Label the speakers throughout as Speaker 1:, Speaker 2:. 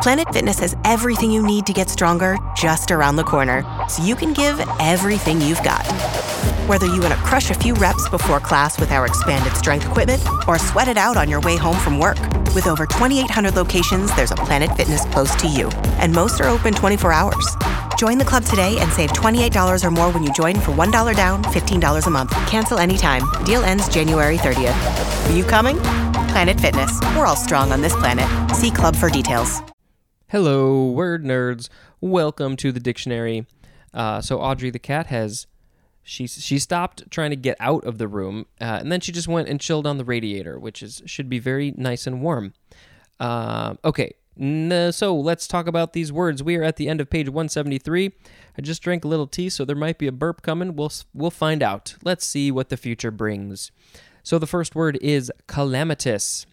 Speaker 1: Planet Fitness has everything you need to get stronger just around the corner, so you can give everything you've got. Whether you want to crush a few reps before class with our expanded strength equipment or sweat it out on your way home from work, with over 2,800 locations, there's a Planet Fitness close to you, and most are open 24 hours. Join the club today and save $28 or more when you join for $1 down, $15 a month. Cancel anytime. Deal ends January 30th. Are you coming? Planet Fitness. We're all strong on this planet. See club for details.
Speaker 2: Hello, word nerds. Welcome to the dictionary. So Audrey the cat she stopped trying to get out of the room, and then she just went and chilled on the radiator, which should be very nice and warm. Okay, so let's talk about these words. We are at the end of page 173. I just drank a little tea, so there might be a burp coming. We'll find out. Let's see what the future brings. So the first word is calamitous.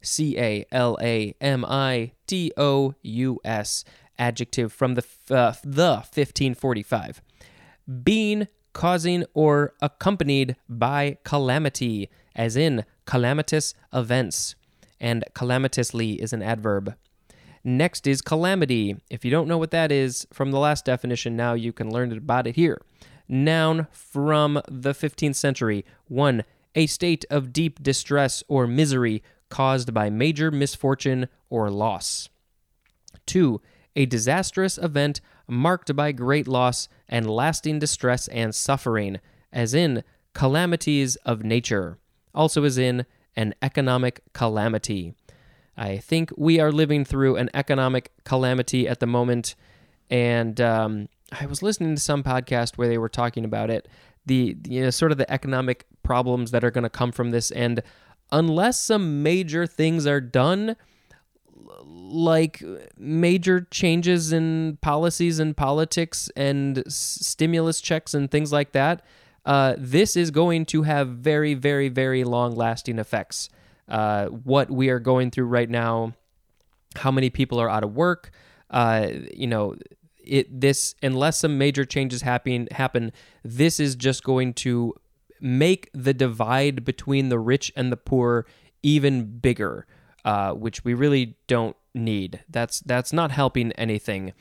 Speaker 2: Calamitous, adjective from the 1545. Being, causing, or accompanied by calamity, as in calamitous events, and calamitously is an adverb. Next is calamity. If you don't know what that is from the last definition, now you can learn about it here. Noun from the 15th century. 1. A state of deep distress or misery caused by major misfortune or loss. 2. A disastrous event marked by great loss and lasting distress and suffering, as in calamities of nature, also as in an economic calamity. I think we are living through an economic calamity at the moment, and I was listening to some podcast where they were talking about it, sort of the economic problems that are going to come from this, and unless some major things are done, like major changes in policies and politics and stimulus checks and things like that, this is going to have very, very, very long-lasting effects. What we are going through right now, how many people are out of work, unless some major changes happen, this is just going to make the divide between the rich and the poor even bigger, which we really don't need. That's not helping anything.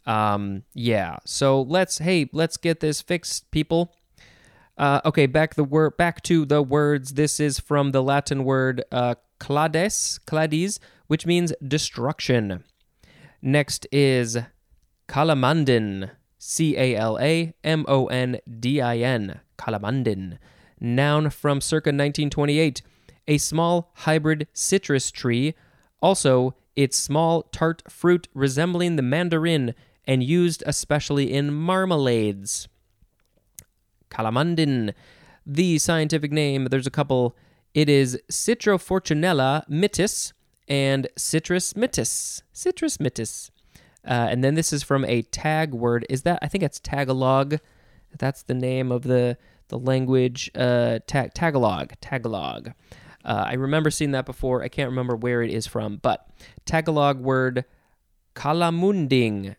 Speaker 2: So let's get this fixed, people. Okay, back to the words. This is from the Latin word clades, which means destruction. Next is calamandin, calamondin, calamandin. Noun from circa 1928, a small hybrid citrus tree, also its small tart fruit resembling the mandarin and used especially in marmalades. Calamandin. The scientific name, there's a couple. It is Citrofortunella mitis and Citrus mitis. Citrus mitis. And then this is from a tag word. I think it's Tagalog. That's the name of the language. Tagalog. I remember seeing that before. I can't remember where it is from, but Tagalog word calamunding,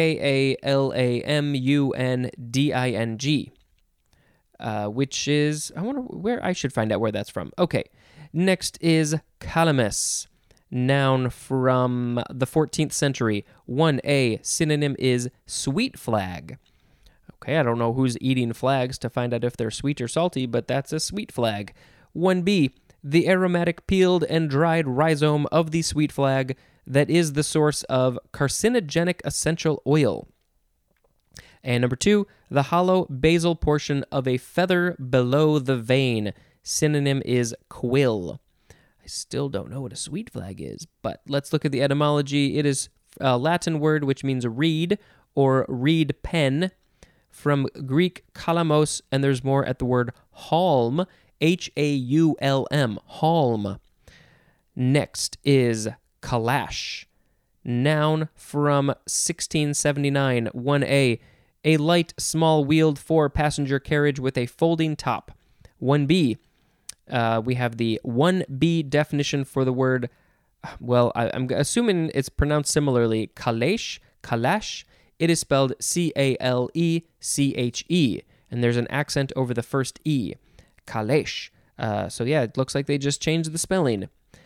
Speaker 2: Kalamunding, which is, I wonder where, I should find out where that's from. Okay, next is calamus, noun from the 14th century. 1A, synonym is sweet flag. Okay, I don't know who's eating flags to find out if they're sweet or salty, but that's a sweet flag. 1B, the aromatic peeled and dried rhizome of the sweet flag that is the source of carcinogenic essential oil. And number 2, the hollow basal portion of a feather below the vein. Synonym is quill. I still don't know what a sweet flag is, but let's look at the etymology. It is a Latin word which means reed or reed pen, from Greek kalamos, and there's more at the word halm, Haulm, halm. Next is calash, noun from 1679, 1A, a light, small-wheeled four-passenger carriage with a folding top. 1B, we have the 1B definition for the word, well, I'm assuming it's pronounced similarly, kalesh. It is spelled Caleche, and there's an accent over the first E. Kalesh. So yeah, it looks like they just changed the spelling.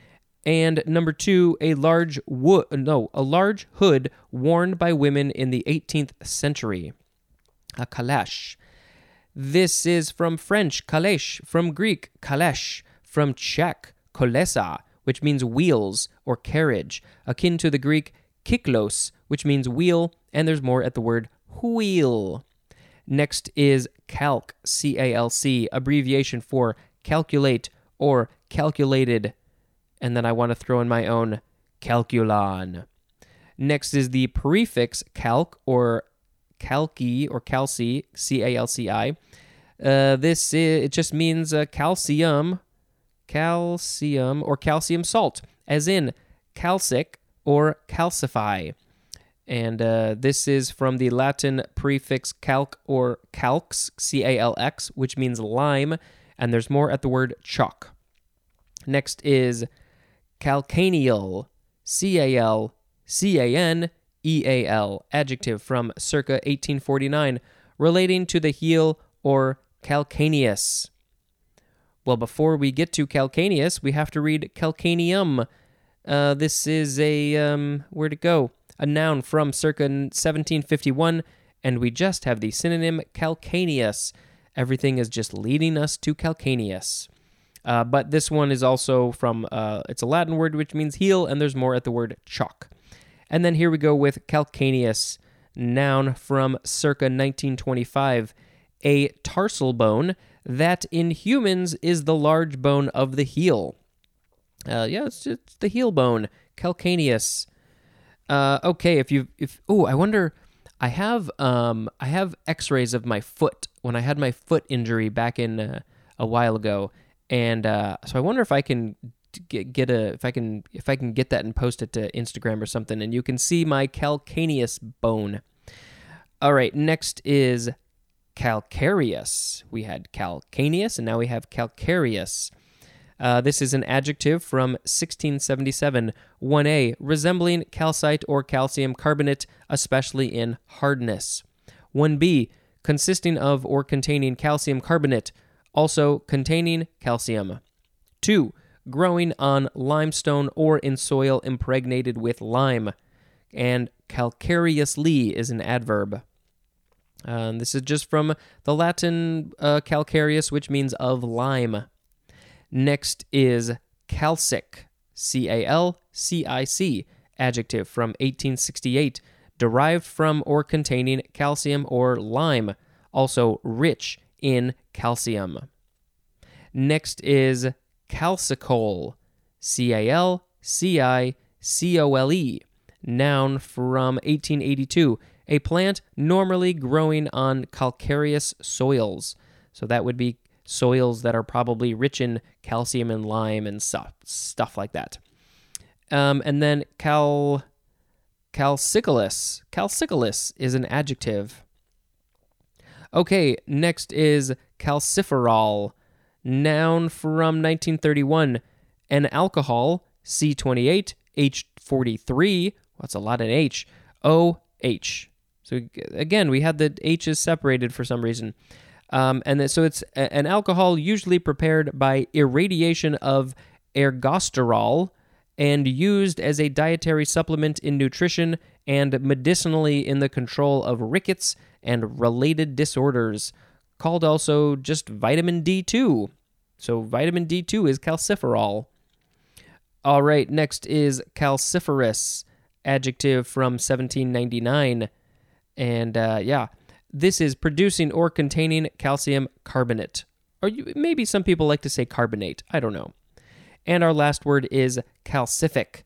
Speaker 2: And number 2, a large hood worn by women in the 18th century. A calash. This is from French, calèche, from Greek, calèche, from Czech, kolesa, which means wheels or carriage, akin to the Greek kyklos, which means wheel, and there's more at the word wheel. Next is calc, C-A-L-C, abbreviation for calculate or calculated. And then I want to throw in my own calculon. Next is the prefix calc or calci or calci, C-A-L-C-I. It just means calcium or calcium salt, as in calcic or calcify. And this is from the Latin prefix calc or calx, C-A-L-X, which means lime, and there's more at the word chalk. Next is calcaneal, C-A-L-C-A-N-E-A-L, adjective from circa 1849, relating to the heel or calcaneus. Well, before we get to calcaneus, we have to read calcaneum. This is where'd it go? A noun from circa 1751, and we just have the synonym calcaneus. Everything is just leading us to calcaneus. But this one is also from, it's a Latin word which means heel, and there's more at the word chalk. And then here we go with calcaneus, noun from circa 1925, a tarsal bone that in humans is the large bone of the heel. It's the heel bone, calcaneus. Okay, I wonder, I have X-rays of my foot when I had my foot injury back in a while ago. And so I wonder if I can if I can get that and post it to Instagram or something, and you can see my calcaneus bone. All right, next is calcareous. We had calcaneus, and now we have calcareous. This is an adjective from 1677, 1a, resembling calcite or calcium carbonate, especially in hardness. 1b, consisting of or containing calcium carbonate, also containing calcium. 2. Growing on limestone or in soil impregnated with lime. And calcareously is an adverb. This is just from the Latin calcareous, which means of lime. Next is calcic, C-A-L-C-I-C, adjective from 1868, derived from or containing calcium or lime, also rich in calcium. Next is calcicole, C-A-L-C-I-C-O-L-E, noun from 1882, a plant normally growing on calcareous soils. So that would be soils that are probably rich in calcium and lime and stuff like that. And then calcicolous. Calcicolous is an adjective. Okay, next is calciferol, noun from 1931, an alcohol, C28, H43, that's a lot in H, OH. So again, we had the H's separated for some reason. So it's an alcohol usually prepared by irradiation of ergosterol and used as a dietary supplement in nutrition and medicinally in the control of rickets and related disorders, called also just vitamin D2. So vitamin D2 is calciferol. All right, next is calciferous, adjective from 1799. And this is producing or containing calcium carbonate. Or maybe some people like to say carbonate. I don't know. And our last word is calcific,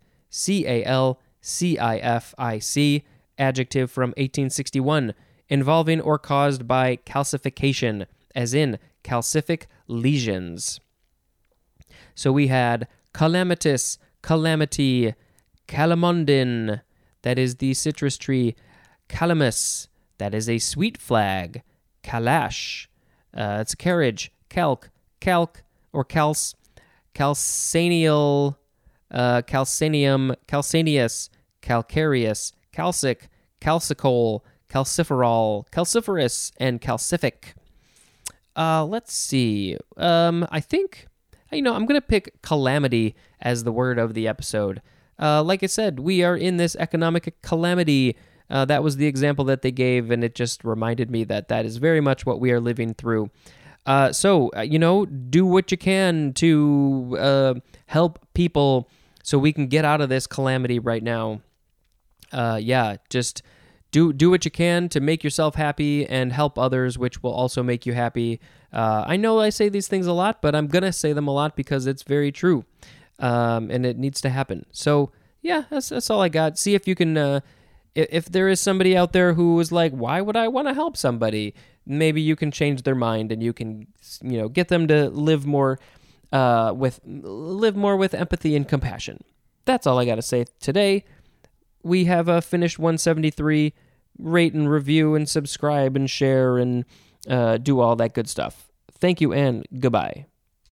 Speaker 2: C-A-L-C-I-F-I-C, adjective from 1861, involving or caused by calcification, as in calcific lesions. So we had calamitous, calamity, calamondin, that is the citrus tree, calamus, that is a sweet flag, calash, it's a carriage, calc, or calce, calcaneal, calcaneum, calcaneus, calcareous, calcic, calcicole, calciferol, calciferous, and calcific. Let's see. I think I'm going to pick calamity as the word of the episode. Like I said, we are in this economic calamity. That was the example that they gave, and it just reminded me that is very much what we are living through. So, do what you can to help people so we can get out of this calamity right now. Just do what you can to make yourself happy and help others, which will also make you happy. I know I say these things a lot, but I'm going to say them a lot because it's very true, and it needs to happen. So, yeah, that's all I got. See if you can... If there is somebody out there who is like, why would I want to help somebody? Maybe you can change their mind and you can, get them to live more with empathy and compassion. That's all I got to say today. We have finished 173. Rate and review and subscribe and share and do all that good stuff. Thank you and goodbye.